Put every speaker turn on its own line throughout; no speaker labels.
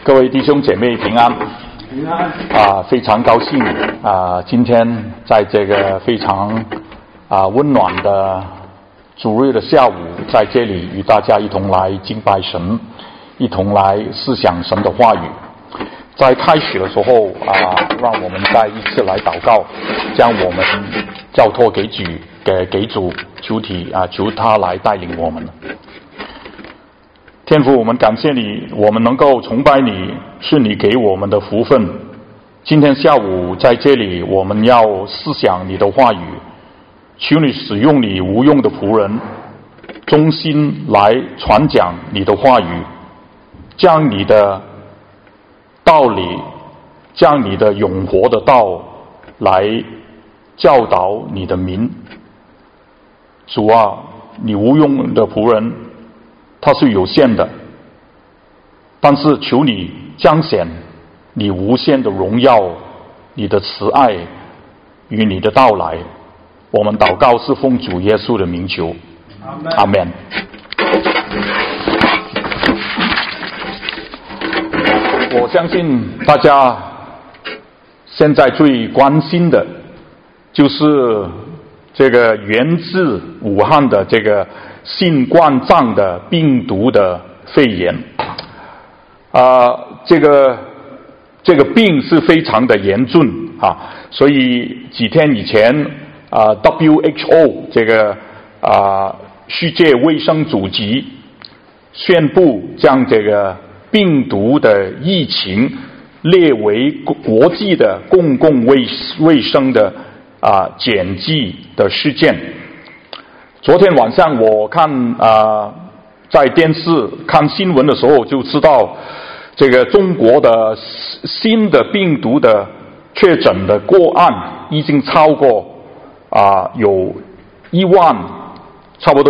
各位弟兄姐妹平安，
平安
非常高兴今天在这个非常温暖的主日的下午，在这里与大家一同来敬拜神，一同来思想神的话语。在开始的时候让我们再一次来祷告，将我们交托给主，求他来带领我们。天父，我们感谢你，我们能够崇拜你，是你给我们的福分。今天下午在这里，我们要思想你的话语，求你使用你无用的仆人，忠心来传讲你的话语，将你的道理，将你的永活的道来教导你的民。主啊，你无用的仆人他是有限的，但是求你彰显你无限的荣耀，你的慈爱与你的到来。我们祷告是奉主耶稣的名求，阿们。我相信大家现在最关心的就是这个源自武汉的这个新冠状的病毒的肺炎。这个病是非常的严重所以几天以前WHO 这个世界卫生组织宣布将这个病毒的疫情列为国际的公共卫生的紧急的事件。昨天晚上我看在电视看新闻的时候，就知道这个中国的新的病毒的确诊的个案已经超过有差不多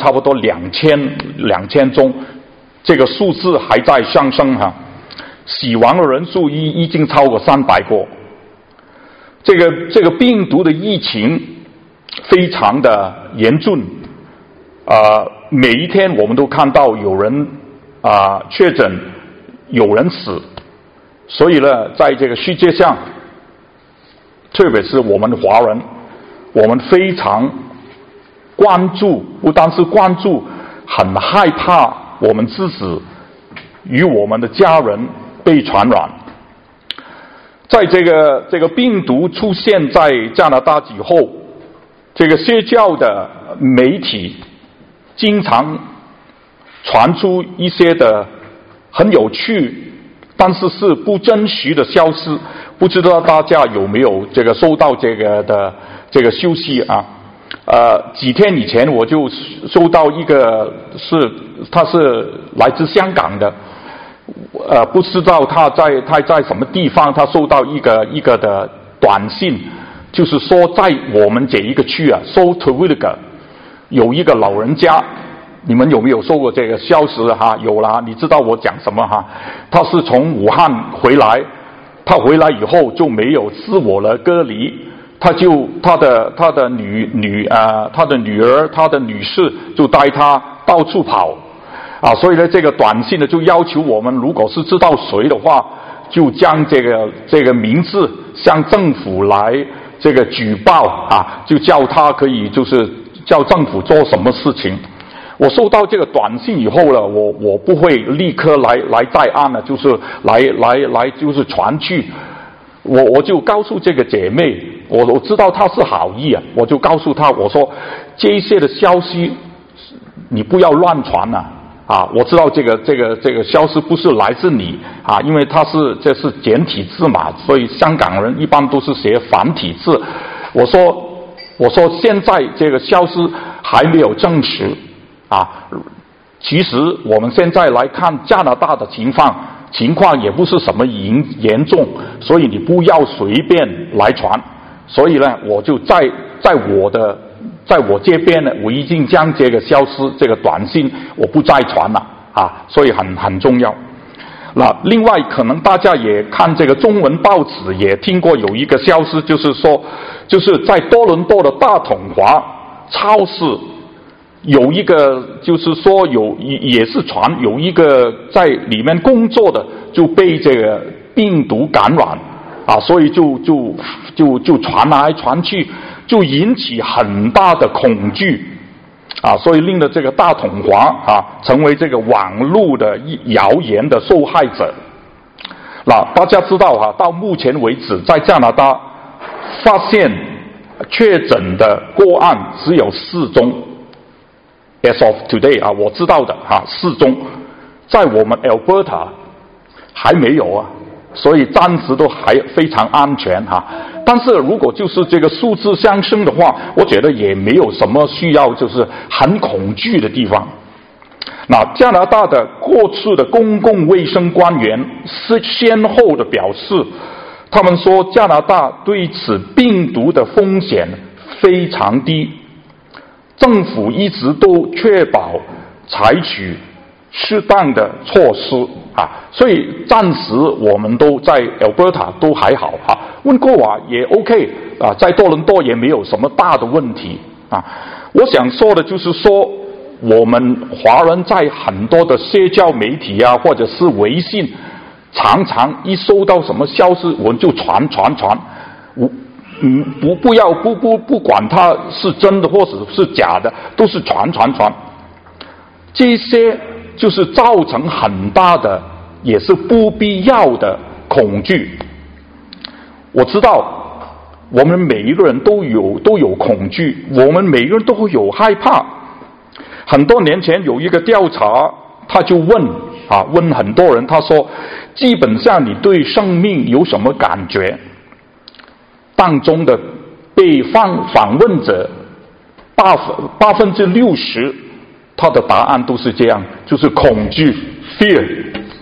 2000宗，这个数字还在上升死亡的人数已经超过300个。这个病毒的疫情非常的严重，每一天我们都看到有人确诊，有人死。所以呢，在这个世界上，特别是我们华人，我们非常关注，不单是关注，很害怕我们自己与我们的家人被传染。在这个病毒出现在加拿大以后，这个社交的媒体经常传出一些的很有趣但是是不真实的消息，不知道大家有没有收到这个消息几天以前我就收到一个他是来自香港的，不知道他在什么地方，他收到一个的短信，就是说在我们这一个区Salt River 有一个老人家，你们有没有收过这个消息有啦，你知道我讲什么他是从武汉回来，他回来以后就没有自我的隔离，他的女儿，他的女婿就带他到处跑所以呢，这个短信呢就要求我们，如果是知道谁的话，就将这个名字向政府来这个举报就叫他可以就是叫政府做什么事情。我收到这个短信以后呢，我不会立刻来在案了，就是来就是传去。我就告诉这个姐妹，我知道她是好意我就告诉她，我说这些的消息你不要乱传我知道这个消息不是来自你因为这是简体字嘛，所以香港人一般都是写繁体字。我说现在这个消息还没有证实其实我们现在来看加拿大的情况也不是什么严重，所以你不要随便来传。所以呢，我就在我这边呢，我已经将这个消息这个短信我不再传了所以很重要。另外可能大家也看这个中文报纸也听过有一个消息，就是说在多伦多的大统华超市有一个，就是说也是传有一个在里面工作的就被这个病毒感染啊，所以就传来传去，就引起很大的恐惧啊，所以令得这个大统华啊成为这个网络的谣言的受害者。那大家知道啊，到目前为止，在加拿大发现确诊的个案只有4宗 ，as of today 啊，我知道的啊，4宗，在我们 Alberta 还没有啊，所以暂时都还非常安全哈。但是如果就是这个数字上升的话，我觉得也没有什么需要就是很恐惧的地方。那加拿大的过去的公共卫生官员是先后的表示，他们说加拿大对此病毒的风险非常低，政府一直都确保采取适当的措施啊，所以暂时我们都在 Alberta 都还好啊，温哥华也 OK 啊，在多伦多也没有什么大的问题啊。我想说的就是说，我们华人在很多的社交媒体啊，或者是微信，常常一收到什么消息，我们就传，不管它是真的或者是假的，都是传，这些就是造成很大的，也是不必要的恐惧。我知道，我们每一个人都有恐惧，我们每个人都会有害怕。很多年前有一个调查，他就问很多人，他说，基本上你对生命有什么感觉？当中的被访问者60%，他的答案都是这样，就是恐惧 fear。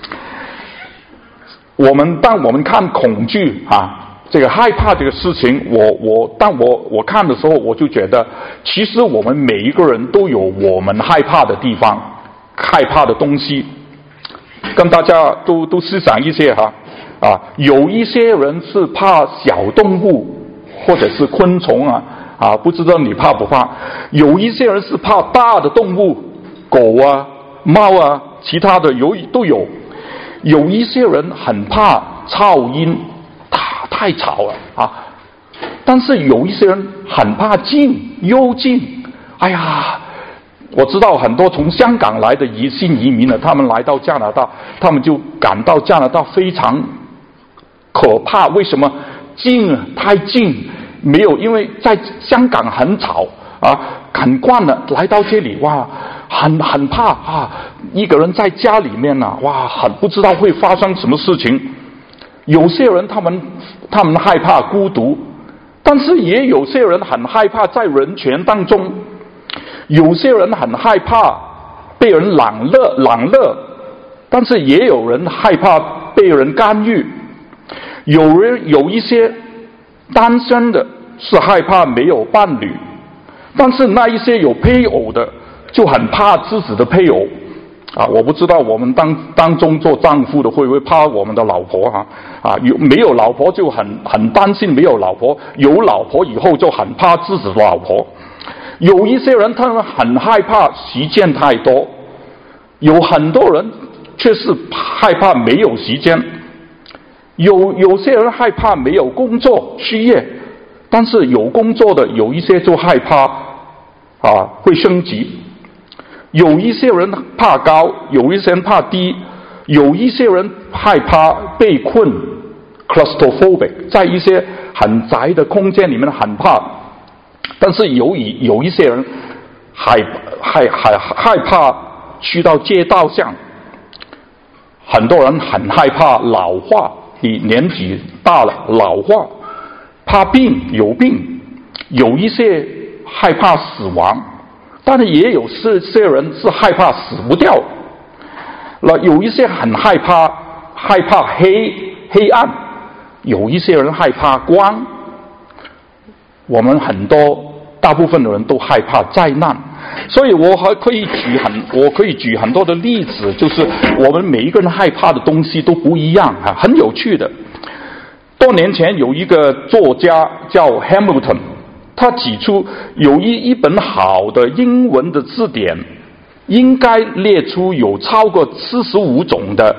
当我们看恐惧这个害怕这个事情，当我看的时候，我就觉得，其实我们每一个人都有我们害怕的地方，害怕的东西。跟大家都思想一些有一些人是怕小动物或者是昆虫不知道你怕不怕？有一些人是怕大的动物，狗啊、猫啊，其他的都有。有一些人很怕噪音，太吵了但是有一些人很怕幽静。哎呀，我知道很多从香港来的新移民他们来到加拿大，他们就感到加拿大非常可怕。为什么？太静，没有，因为在香港很吵很惯了，来到这里很怕一个人在家里面很不知道会发生什么事情。有些人他们害怕孤独，但是也有些人很害怕在人群当中，有些人很害怕被人冷落，但是也有人害怕被人干预。有一些单身的是害怕没有伴侣，但是那一些有配偶的就很怕自己的配偶我不知道我们当中做丈夫的会不会怕我们的老婆没有老婆就很担心没有老婆，有老婆以后就很怕自己的老婆。有一些人他们很害怕时间太多，有很多人却是害怕没有时间。有些人害怕没有工作失业，但是有工作的有一些就害怕会升级。有一些人怕高，有一些人怕低，有一些人害怕被困 claustrophobic， 在一些很窄的空间里面很怕。但是有一些人害怕去到街道上。很多人很害怕老化，你年纪大了老化，怕有病，有一些害怕死亡，但是也有些人是害怕死不掉。有一些很害怕黑暗，有一些人害怕光。我们大部分的人都害怕灾难，所以我可以举很多的例子，就是我们每一个人害怕的东西都不一样很有趣的。多年前有一个作家叫 Hamilton， 他指出有一本好的英文的字典应该列出有超过45种的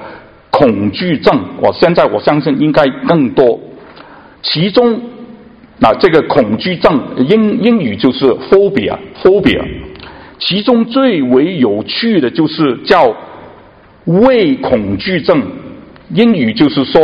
恐惧症，现在我相信应该更多。其中这个恐惧症英语就是 phobia， 其中最为有趣的就是叫畏恐惧症，英语就是说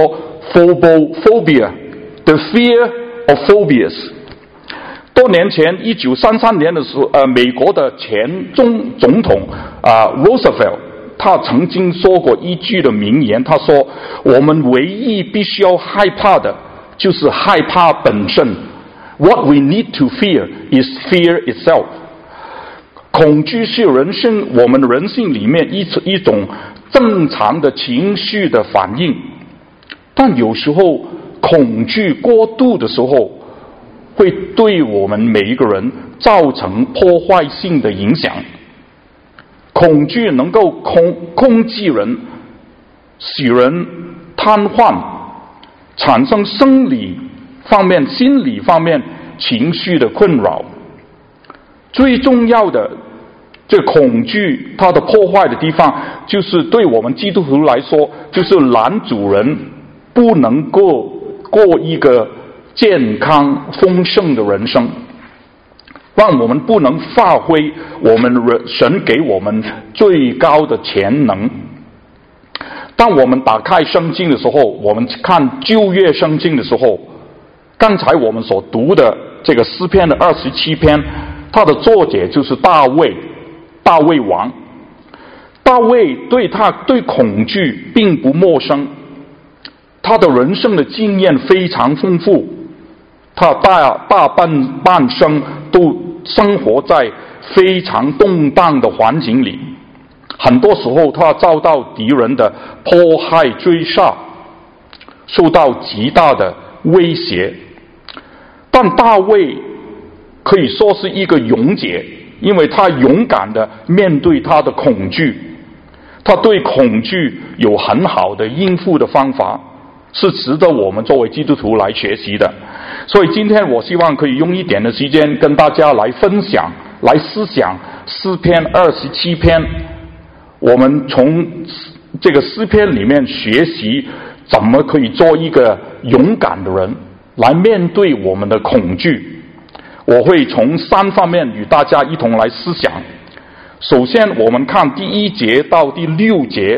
phobia， the fear of phobias。多年前1933年的时候，美国的前总统Roosevelt， 他曾经说过一句的名言，他说我们唯一必须要害怕的就是害怕本身。 What we need to fear is fear itself。 恐惧是我们人性里面一种正常的情绪的反应，但有时候恐惧过度的时候会对我们每一个人造成破坏性的影响。恐惧能够攻击人，使人瘫痪，产生生理方面、心理方面情绪的困扰。最重要的，这恐惧它的破坏的地方，就是对我们基督徒来说，就是拦阻人不能够过一个健康丰盛的人生，让我们不能发挥我们神给我们最高的潜能。当我们打开圣经的时候，我们看旧约圣经的时候，刚才我们所读的这个诗篇的27篇，它的作者就是大卫王。大卫对恐惧并不陌生，他的人生的经验非常丰富，他大半生都生活在非常动荡的环境里，很多时候他遭到敌人的迫害追杀，受到极大的威胁。但大卫可以说是一个勇者，因为他勇敢地面对他的恐惧，他对恐惧有很好的应付的方法，是值得我们作为基督徒来学习的。所以今天我希望可以用一点的时间跟大家来分享、来思想诗篇27篇，我们从这个诗篇里面学习怎么可以做一个勇敢的人，来面对我们的恐惧。我会从3方面与大家一同来思想。首先我们看第1节到第6节。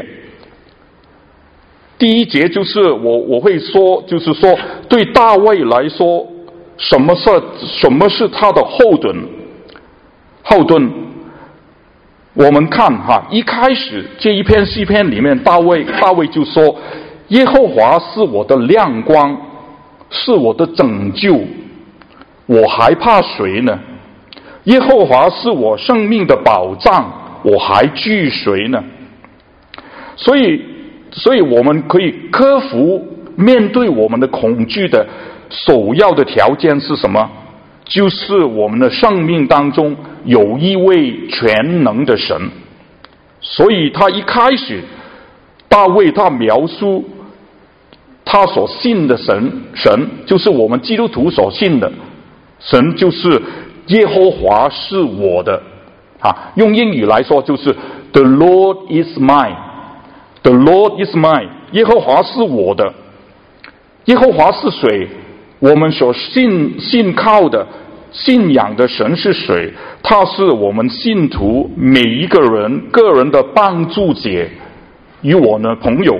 第1节就是我会说，就是说对大卫来说，什么是他的后盾。我们看一开始这一篇诗篇里面，大卫就说，耶和华是我的亮光，是我的拯救，我还怕谁呢？耶和华是我生命的保障，我还惧谁呢？所以我们可以克服面对我们的恐惧的首要的条件是什么？就是我们的生命当中有一位全能的神。所以他一开始，大卫他描述他所信的神就是我们基督徒所信的神，就是耶和华是我的用英语来说就是 The Lord is mine。The Lord is mine， 耶和华是我的。耶和华是谁？我们所信靠的、信仰的神是谁？他是我们信徒每一个人个人的帮助者与我的朋友。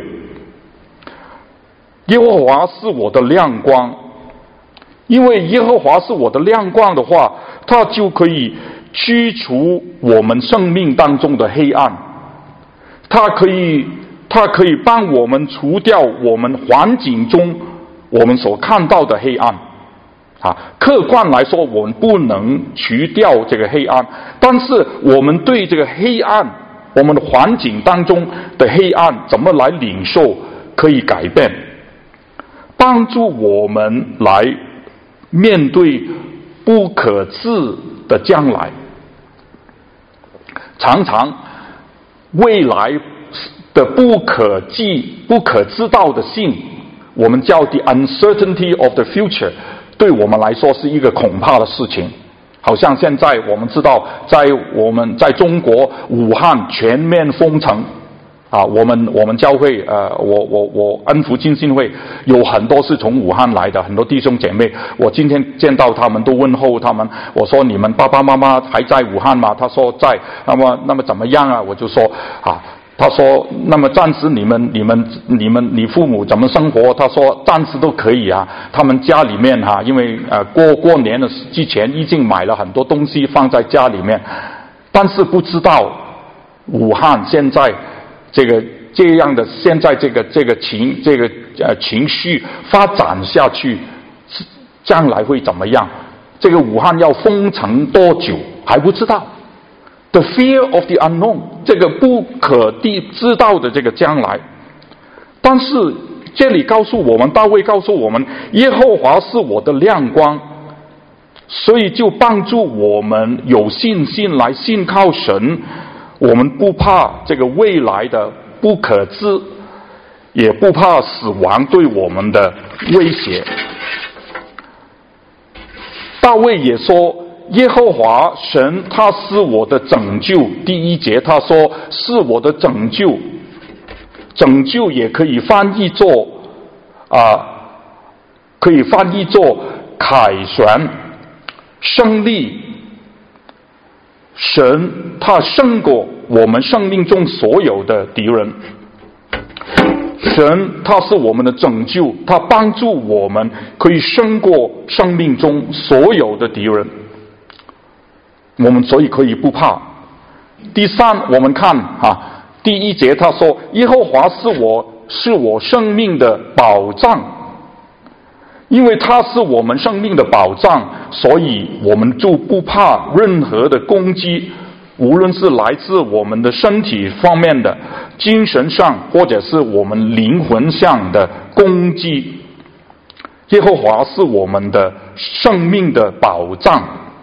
耶和华是我的亮光，因为耶和华是我的亮光的话，他就可以驱除我们生命当中的黑暗，他可以帮我们除掉我们环境中我们所看到的黑暗客观来说，我们不能除掉这个黑暗，但是我们对这个黑暗，我们的环境当中的黑暗怎么来领受，可以改变，帮助我们来面对不可知的将来。常常未来的不可知道的性，我们叫 the uncertainty of the future， 对我们来说是一个恐怕的事情。好像现在我们知道，在中国武汉全面封城我们教会我恩福浸信会有很多是从武汉来的，很多弟兄姐妹，我今天见到他们都问候他们，我说你们爸爸妈妈还在武汉吗？他说在。那么怎么样啊？我就说他说那么暂时你父母怎么生活？他说暂时都可以啊，他们家里面因为过年的之前已经买了很多东西放在家里面，但是不知道武汉现在这样的现在这个情绪发展下去，将来会怎么样？这个武汉要封城多久还不知道。The fear of the unknown， 这个不可知道的这个将来。但是这里告诉我们，大卫告诉我们，耶和华是我的亮光，所以就帮助我们有信心来信靠神。我们不怕这个未来的不可知，也不怕死亡对我们的威胁。大卫也说，耶和华神他是我的拯救。第一节他说是我的拯救，拯救也可以翻译作凯旋、胜利。神他胜过我们生命中所有的敌人，神他是我们的拯救，他帮助我们可以胜过生命中所有的敌人，我们所以可以不怕。第三，我们看第一节他说耶和华是我生命的保障，因为他是我们生命的保障，所以我们就不怕任何的攻击，无论是来自我们的身体方面的、精神上，或者是我们灵魂上的攻击。耶和华是我们的生命的保障。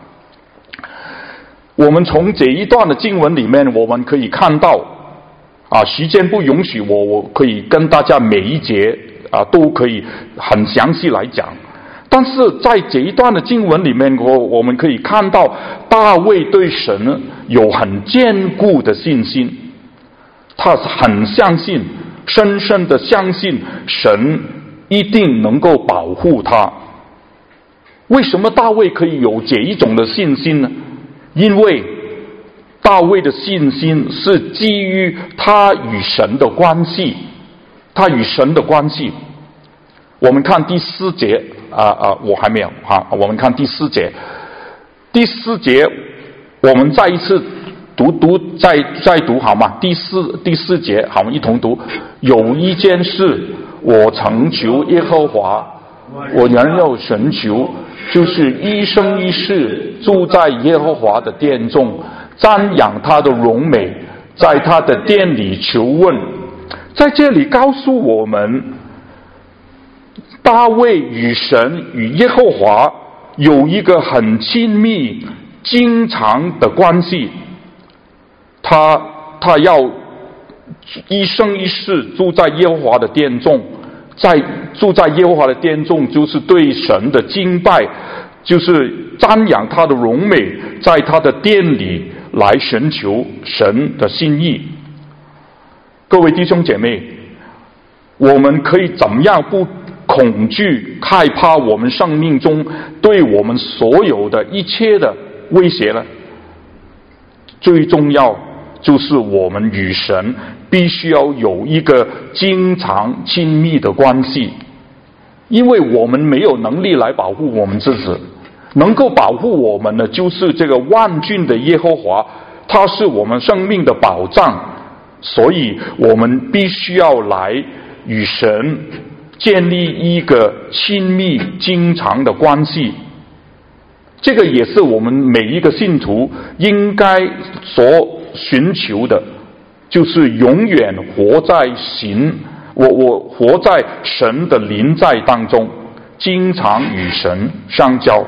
我们从这一段的经文里面，我们可以看到时间不允许我可以跟大家每一节都可以很详细来讲，但是在这一段的经文里面，我们可以看到大卫对神有很坚固的信心，他很相信，深深的相信神一定能够保护他。为什么大卫可以有这一种的信心呢？因为大卫的信心是基于他与神的关系，他与神的关系。我们看第4节我还没有我们看第4节。第4节我们再一次再读好吗？第四节好，我们一同读。有一件事我曾求耶和华，我仍要寻求，就是一生一世住在耶和华的殿中，瞻仰他的荣美，在他的殿里求问。在这里告诉我们，大卫与神与耶和华有一个很亲密经常的关系，他要一生一世住在耶和华的殿中，住在耶和华的殿中就是对神的敬拜，就是瞻仰他的荣美，在他的殿里来寻求神的心意。各位弟兄姐妹，我们可以怎么样不恐惧害怕我们生命中对我们所有的一切的威胁呢？最重要就是我们与神必须要有一个经常亲密的关系，因为我们没有能力来保护我们自己，能够保护我们的就是这个万军的耶和华，他是我们生命的保障，所以我们必须要来与神建立一个亲密经常的关系。这个也是我们每一个信徒应该所寻求的，就是永远活在我活在神的临在当中，经常与神相交。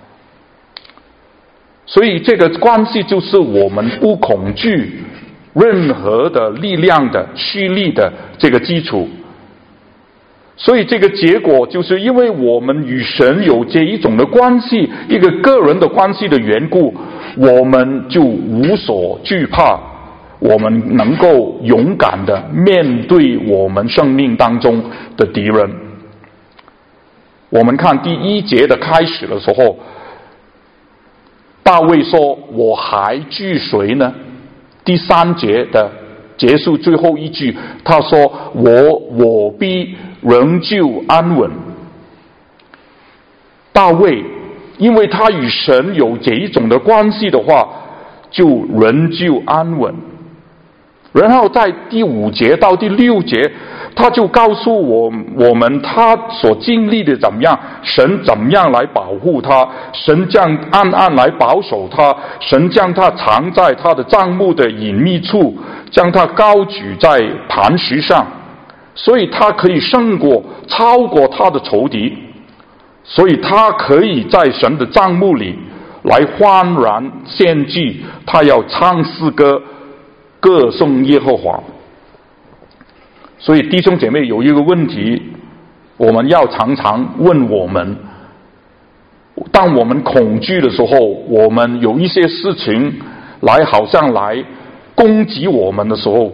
所以这个关系就是我们不恐惧任何的力量的驱力的这个基础。所以这个结果就是因为我们与神有这一种的关系，一个个人的关系的缘故，我们就无所惧怕， 我们能够勇敢的面对我们生命当中的敌人。我们看第1节的开始的时候，大卫说我还惧谁呢？第3节的结束最后一句，他说我必仍旧安稳。大卫因为他与神有这一种的关系的话，就仍旧安稳。然后在第5节到第6节，他就告诉我们他所经历的怎么样，神怎么样来保护他，神将暗暗来保守他，神将他藏在他的帐幕的隐秘处，将他高举在磐石上，所以他可以超过他的仇敌，所以他可以在神的帐幕里来欢然献祭，他要唱诗歌歌颂耶和华。所以弟兄姐妹，有一个问题我们要常常问我们，当我们恐惧的时候，我们有一些事情好像来攻击我们的时候，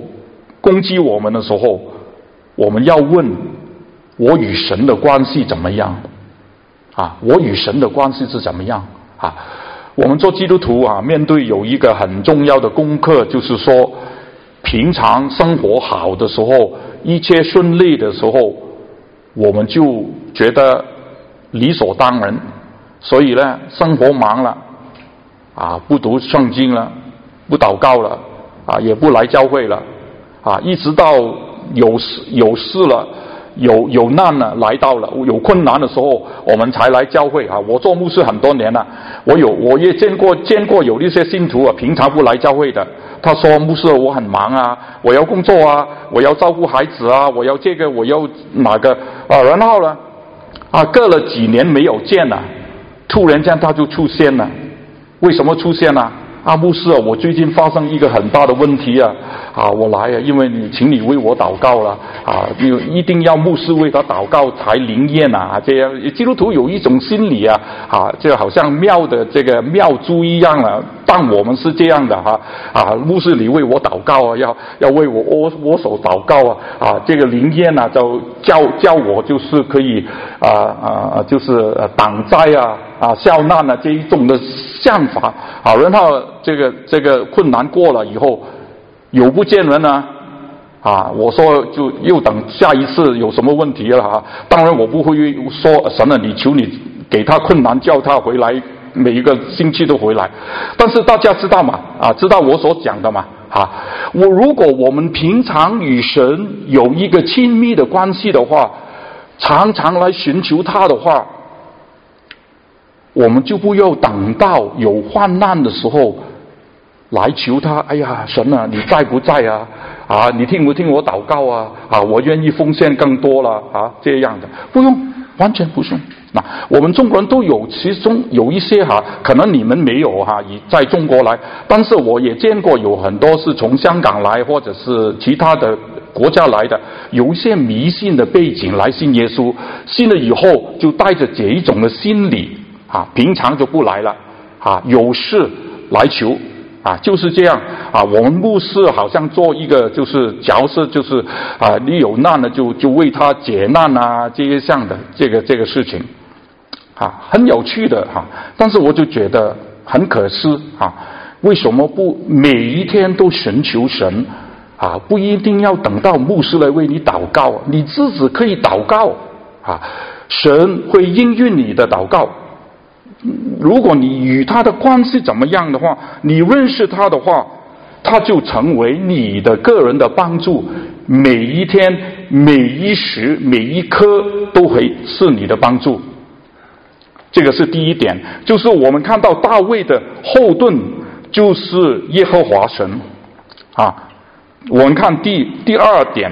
我们要问我与神的关系怎么样我与神的关系是怎么样我们做基督徒面对有一个很重要的功课，就是说平常生活好的时候，一切顺利的时候，我们就觉得理所当然，所以呢生活忙了不读圣经了，不祷告了也不来教会了一直到有事了，有难了，来到了有困难的时候，我们才来教会我做牧师很多年了，我也见过有一些信徒平常不来教会的，他说牧师我很忙我要工作我要照顾孩子我要这个我要哪个然后呢隔了几年没有见了，突然间他就出现了。为什么出现了牧师我最近发生一个很大的问题我来因为请你为我祷告了一定要牧师为他祷告才灵验这样基督徒有一种心理就好像庙的这个庙祝一样了，但我们是这样的牧师你为我祷告要为我握手祷告这个灵验就叫我就是可以就是挡灾孝难这一种的想法然后这个困难过了以后有不见人我说就又等下一次有什么问题了当然我不会说神你求你给他困难叫他回来每一个星期都回来，但是大家知道嘛知道我所讲的嘛如果我们平常与神有一个亲密的关系的话，常常来寻求他的话，我们就不要等到有患难的时候来求他，哎呀神你在不在你听不听我祷告我愿意奉献更多了这样的不用，完全不用。我们中国人都有，其中有一些可能你们没有在中国来，但是我也见过有很多是从香港来或者是其他的国家来的，有一些迷信的背景来信耶稣，信了以后就带着这一种的心理平常就不来了有事来求就是这样我们牧师好像做一个就是角色，就是你有难了就为他解难这些项的这个事情很有趣的但是我就觉得很可惜为什么不每一天都寻求神不一定要等到牧师来为你祷告你自己可以祷告神会应允你的祷告。如果你与他的关系怎么样的话，你认识他的话，他就成为你的个人的帮助，每一天每一时每一刻都会是你的帮助。这个是第一点，就是我们看到大卫的后盾就是耶和华神我们看第二点，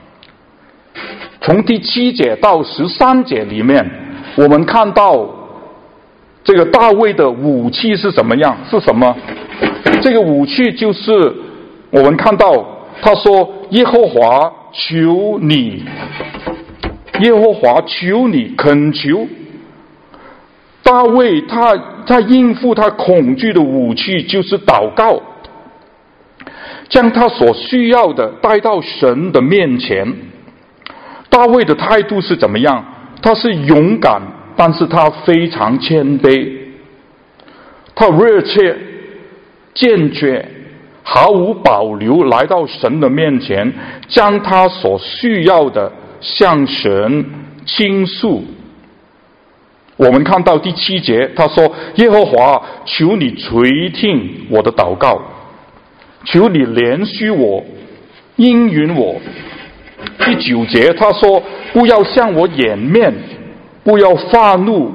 从第7节到13节里面，我们看到这个大卫的武器是什么样？是什么？这个武器就是我们看到他说耶和华求你，耶和华求你，恳求。大卫他应付他恐惧的武器就是祷告。 将他所需要的带到神的面前。大卫的态度是怎么样？他是勇敢，但是他非常谦卑，他热切坚决毫无保留来到神的面前，将他所需要的向神倾诉。我们看到第7节，他说：耶和华，求你垂听我的祷告，求你怜恤我，应允我。第9节他说：不要向我掩面，不要发怒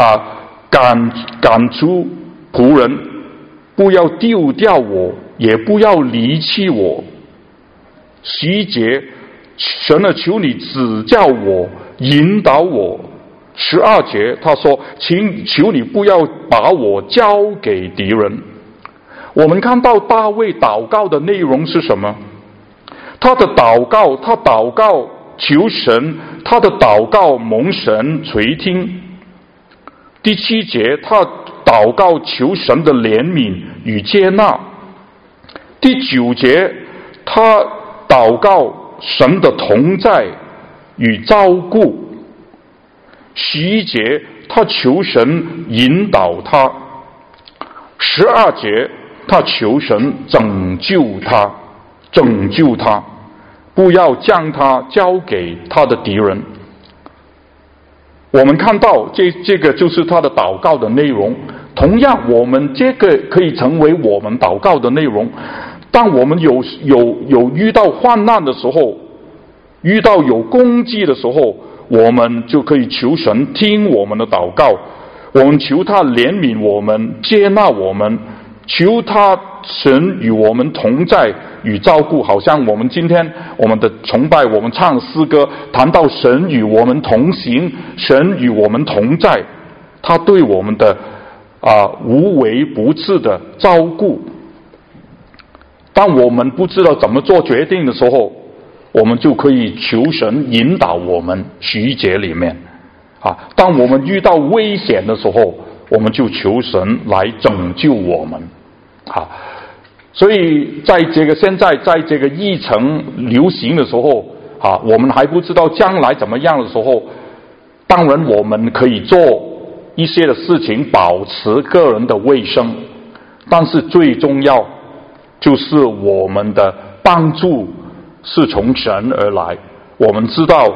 赶出仆人，不要丢掉我，也不要离弃我。11节，神啊，求你指教我，引导我。12节他说：求你不要把我交给敌人。我们看到大卫祷告的内容是什么？他祷告求神，他的祷告蒙神垂听。第7节他祷告求神的怜悯与接纳。第9节他祷告神的同在与照顾。11节他求神引导他。12节他求神拯救他，不要将他交给他的敌人。我们看到这个就是他的祷告的内容。同样，我们这个可以成为我们祷告的内容。当我们有遇到患难的时候，遇到有攻击的时候，我们就可以求神听我们的祷告，我们求他怜悯我们，接纳我们，求他神与我们同在与照顾。好像我们今天我们的崇拜，我们唱诗歌谈到神与我们同行，神与我们同在，他对我们的无微不至的照顾。当我们不知道怎么做决定的时候，我们就可以求神引导我们。11节里面当我们遇到危险的时候，我们就求神来拯救我们。所以现在在这个疫情流行的时候我们还不知道将来怎么样的时候，当然我们可以做一些的事情保持个人的卫生，但是最重要就是我们的帮助是从神而来。我们知道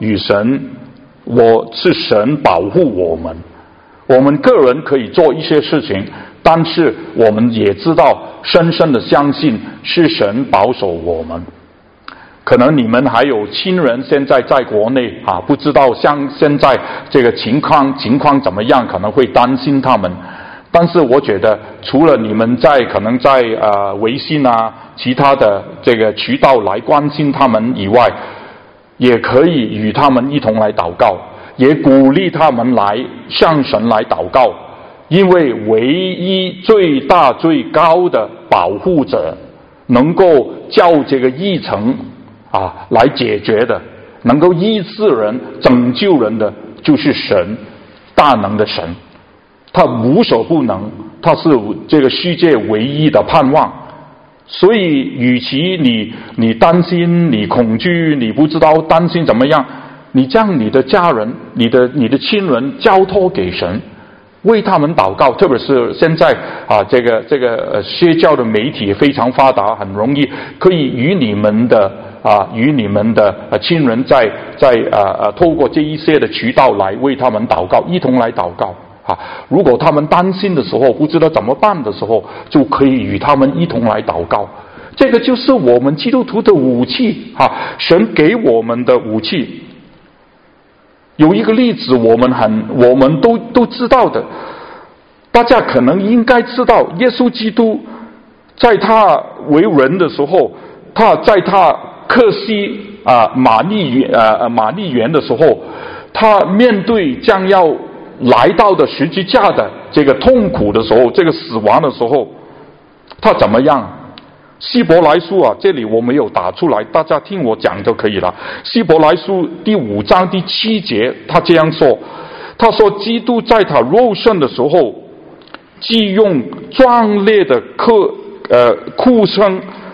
是神保护我们，我们个人可以做一些事情，但是我们也知道深深的相信是神保守我们。可能你们还有亲人现在在国内不知道像现在这个情况怎么样，可能会担心他们。但是我觉得除了你们可能在微信其他的这个渠道来关心他们以外，也可以与他们一同来祷告，也鼓励他们来向神来祷告。因为唯一最大最高的保护者，能够叫这个疫情来解决的，能够医治人拯救人的，就是神，大能的神。他无所不能，他是这个世界唯一的盼望。所以与其你担心，你恐惧，你不知道担心怎么样，你将你的家人你的亲人交托给神，为他们祷告。特别是现在这个邪教的媒体非常发达，很容易可以与你们的亲人在透过这一些的渠道来为他们祷告，一同来祷告。如果他们担心的时候，不知道怎么办的时候，就可以与他们一同来祷告。这个就是我们基督徒的武器神给我们的武器。有一个例子我们都知道的，大家可能应该知道，耶稣基督在他为人的时候，他在他克西玛丽园的时候，他面对将要来到的十字架的这个痛苦的时候，这个死亡的时候，他怎么样？希伯来书这里我没有打出来，大家听我讲就可以了。希伯来书第5章第7节，他这样说，他说基督在他肉身的时候，既用壮烈的哭声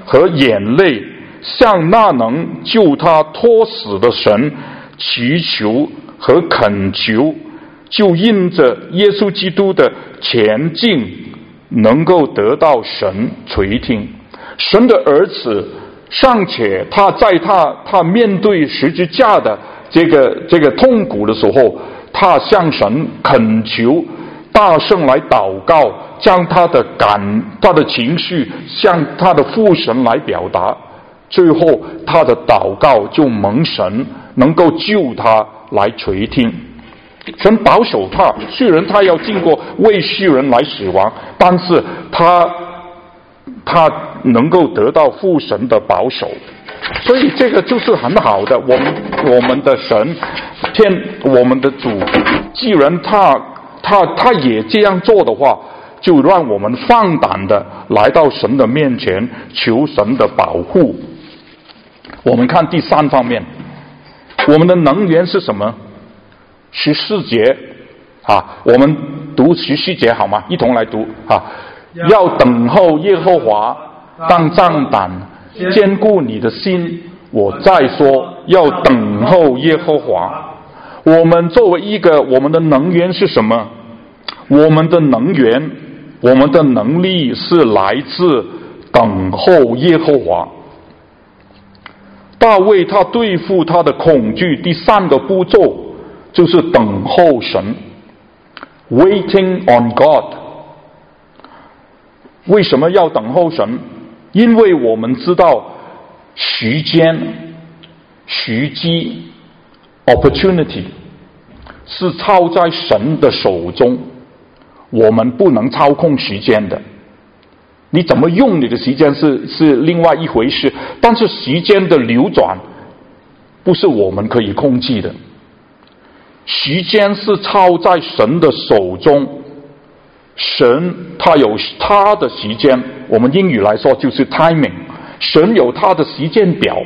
和眼泪向那能救他脱死的神祈求和恳求，就因着耶稣基督的前进能够得到神垂听。神的儿子尚且他在他面对十字架的这个痛苦的时候，他向神恳求，大声来祷告，将他的情绪向他的父神来表达，最后他的祷告就蒙神能够救他来垂听。神保守他，虽然他要经过为世人来死亡，但是他能够得到父神的保守，所以这个就是很好的。我们的神我们的主，既然他也这样做的话，就让我们放胆的来到神的面前，求神的保护。我们看第3方面，我们的能源是什么？14节我们读14节好吗？一同来读要等候耶和华，当壮胆，坚固你的心。我再说，要等候耶和华。我们作为我们的能源是什么？我们的能源，我们的能力是来自等候耶和华。大卫他对付他的恐惧，第3个步骤就是等候神 ，waiting on God。为什么要等候神？因为我们知道时机 opportunity 是操在神的手中，我们不能操控时间的。你怎么用你的时间是另外一回事，但是时间的流转不是我们可以控制的。时间是操在神的手中，神他有他的时间，我们英语来说就是 timing。神有他的时间表，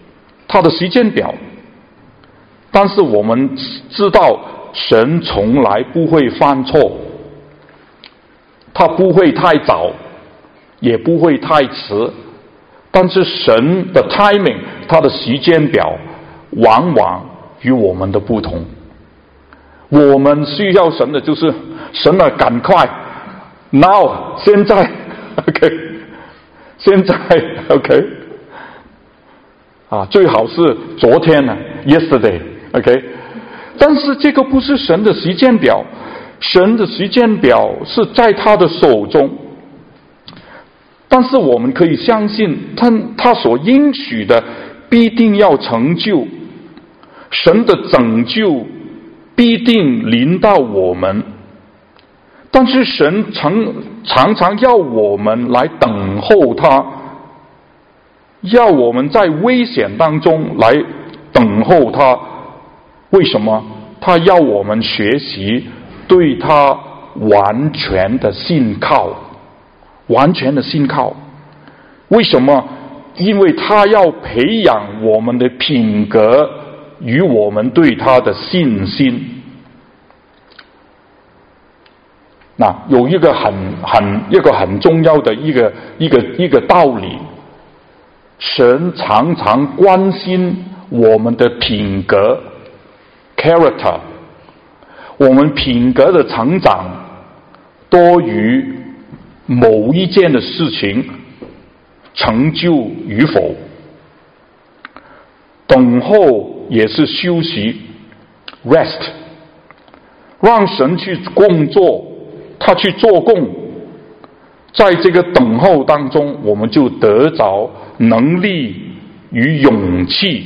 但是我们知道神从来不会犯错，他不会太早，也不会太迟，但是神的 timing， 他的时间表往往与我们的不同。我们需要神的就是神啊，赶快 now 现在 OK， 现在 OK 最好是昨天yesterday OK， 但是这个不是神的时间表，神的时间表是在他的手中，但是我们可以相信他所应许的必定要成就，神的拯救必定临到我们，但是神常常要我们来等候他，要我们在危险当中来等候他。为什么？他要我们学习对他完全的信靠，完全的信靠。为什么？因为他要培养我们的品格与我们对他的信心。那有一个很重要的一个道理，神常常关心我们的品格 character， 我们品格的成长多于某一件的事情成就与否。等候也是休息 rest， 让神去工作，他去做工，在这个等候当中，我们就得着能力与勇气。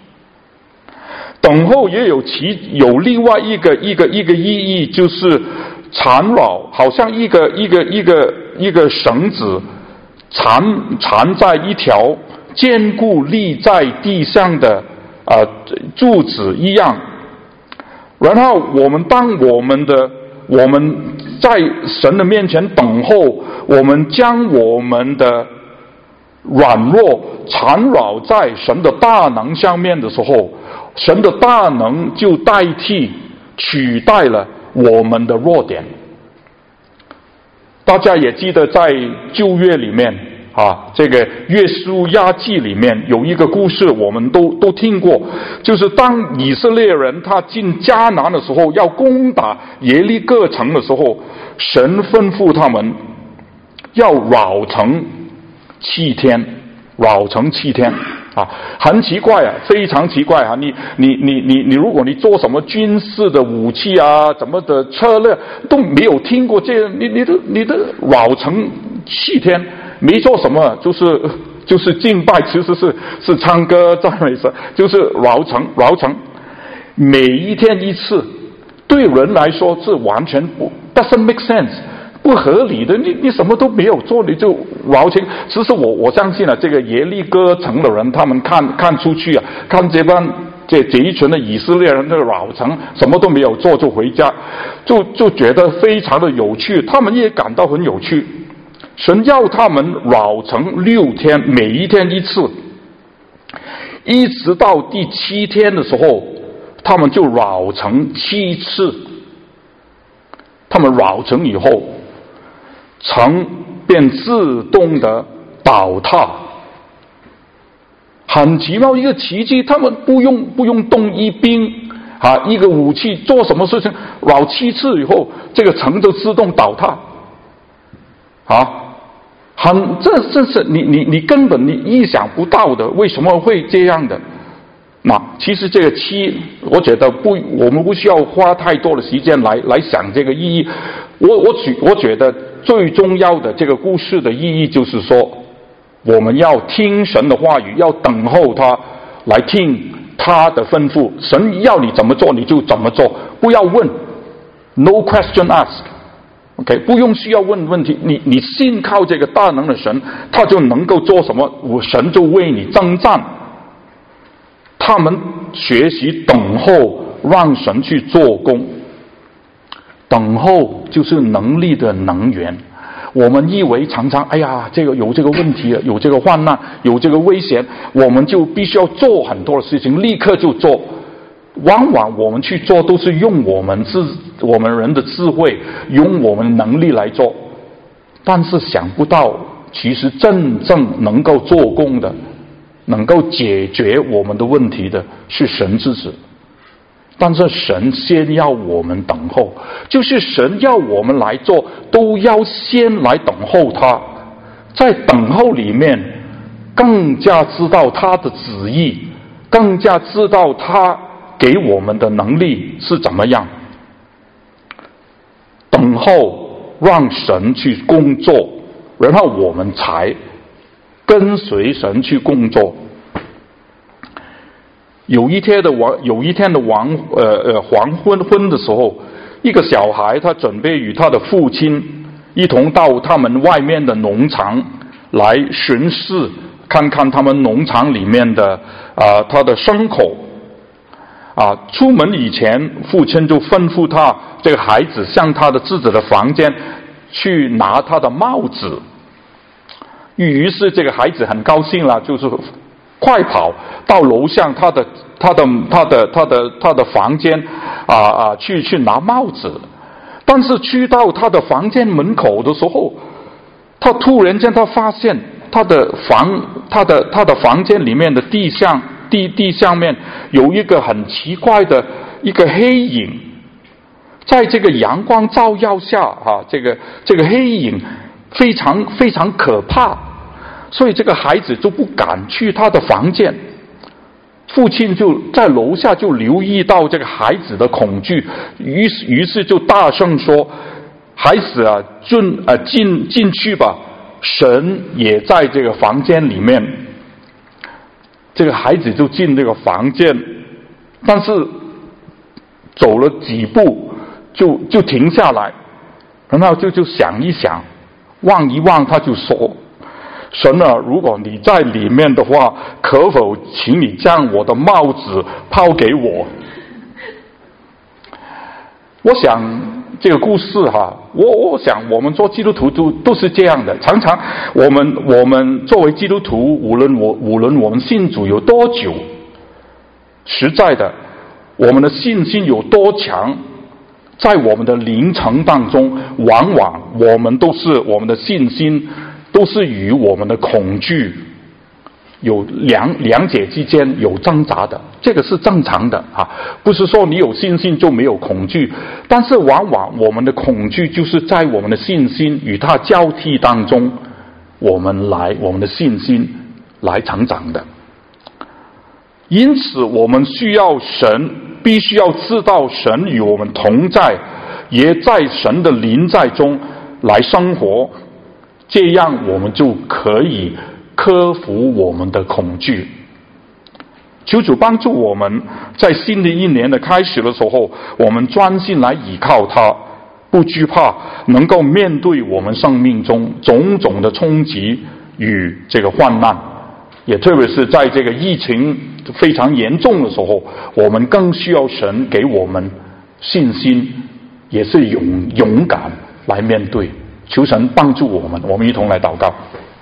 等候也有另外一个意义，就是缠绕，好像一个绳子缠在一条坚固立在地上的柱子一样。然后当我们在神的面前等候，我们将我们的软弱缠绕在神的大能上面的时候，神的大能就取代了我们的弱点。大家也记得在旧约里面这个约书亚记里面有一个故事，我们都听过，就是当以色列人他进迦南的时候，要攻打耶利哥城的时候，神吩咐他们要绕城7天，绕城7天很奇怪非常奇怪你如果你做什么军事的武器怎么的策略都没有听过这个，你的绕城7天没做什么，就是敬拜，其实是唱歌赞美神，就是绕城，每一天一次，对人来说是完全不 doesn't make sense。不合理的，你什么都没有做，你就绕城。其实我相信这个耶利哥城的人，他们看出去看这一群的以色列人的绕城，什么都没有做就回家，就觉得非常的有趣，他们也感到很有趣。神要他们绕城6天，每一天一次，一直到第7天的时候，他们就绕城7次。他们绕城以后，城便自动的倒塌，很奇妙一个奇迹。他们不用动一兵一个武器做什么事情，绕7次以后，这个城就自动倒塌这是你根本你意想不到的，为什么会这样的？其实这个7，我觉得我们不需要花太多的时间来想这个意义。我觉得最重要的这个故事的意义就是说，我们要听神的话语，要等候他，来听他的吩咐。神要你怎么做你就怎么做，不要问 ，no question ask。OK， 不用需要问问题，你信靠这个大能的神，他就能够做什么，神就为你征战。他们学习等候，让神去做工。等候就是能力的能源。我们以为常常这个有这个问题了，有这个患难，有这个危险，我们就必须要做很多的事情，立刻就做。往往我们去做都是用我们人的智慧，用我们的能力来做，但是想不到其实真正能够做工的，能够解决我们的问题的是神自己。但是神先要我们等候，就是神要我们来做，都要先来等候他，在等候里面更加知道他的旨意，更加知道他给我们的能力是怎么样。等候让神去工作，然后我们才跟随神去工作。有一天的黄昏的时候，一个小孩他准备与他的父亲一同到他们外面的农场来巡视，看看他们农场里面的他的牲口。出门以前，父亲就吩咐他这个孩子向他的自己的房间去拿他的帽子。于是这个孩子很高兴了，就是快跑到楼上他的房间去拿帽子。但是去到他的房间门口的时候，他突然间他发现他的房间里面的地上面有一个很奇怪的一个黑影，在这个阳光照耀下这个黑影非常非常可怕，所以这个孩子就不敢去他的房间。父亲就在楼下就留意到这个孩子的恐惧，于是就大声说：“孩子进去吧，神也在这个房间里面。”这个孩子就进这个房间，但是走了几步就停下来，然后就想一想，望一望，他就说：“神啊，如果你在里面的话，可否请你将我的帽子抛给我？”我想这个故事我想我们做基督徒都是这样的。常常我们作为基督徒，无论我们信主有多久，实在的，我们的信心有多强，在我们的灵程当中，往往我们的信心都都是与我们的恐惧有两者之间有挣扎的，这个是正常的啊，不是说你有信心就没有恐惧，但是往往我们的恐惧就是在我们的信心与它交替当中，我们的信心来成长的。因此我们需要神，必须要知道神与我们同在，也在神的临在中来生活，这样我们就可以克服我们的恐惧。求主帮助我们在新的一年的开始的时候，我们专心来倚靠他，不惧怕，能够面对我们生命中种种的冲击与这个患难，也特别是在这个疫情非常严重的时候，我们更需要神给我们信心，也是勇敢来面对。求神帮助我们，我们一同来祷告。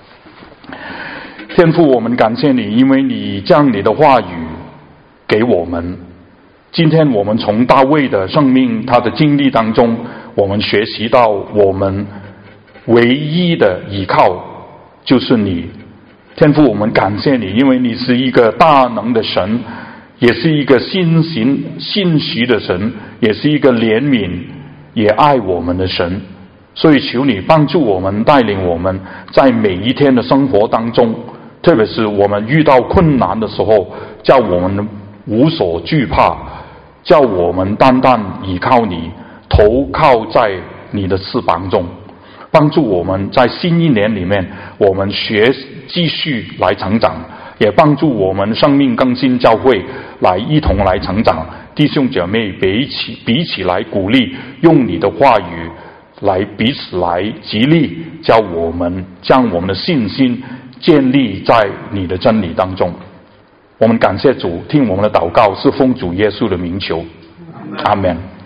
天父，我们感谢你，因为你将你的话语给我们。今天我们从大卫的生命，他的经历当中，我们学习到我们唯一的依靠就是你。天父，我们感谢你，因为你是一个大能的神，也是一个信实的神，也是一个怜悯也爱我们的神。所以求你帮助我们，带领我们在每一天的生活当中，特别是我们遇到困难的时候，叫我们无所惧怕，叫我们单单依靠你，投靠在你的翅膀中。帮助我们在新一年里面，我们继续来成长，也帮助我们生命更新教会来一同来成长。弟兄姐妹彼此来鼓励，用你的话语来彼此来激励，叫我们将我们的信心建立在你的真理当中。我们感谢主，听我们的祷告是奉主耶稣的名求，阿们。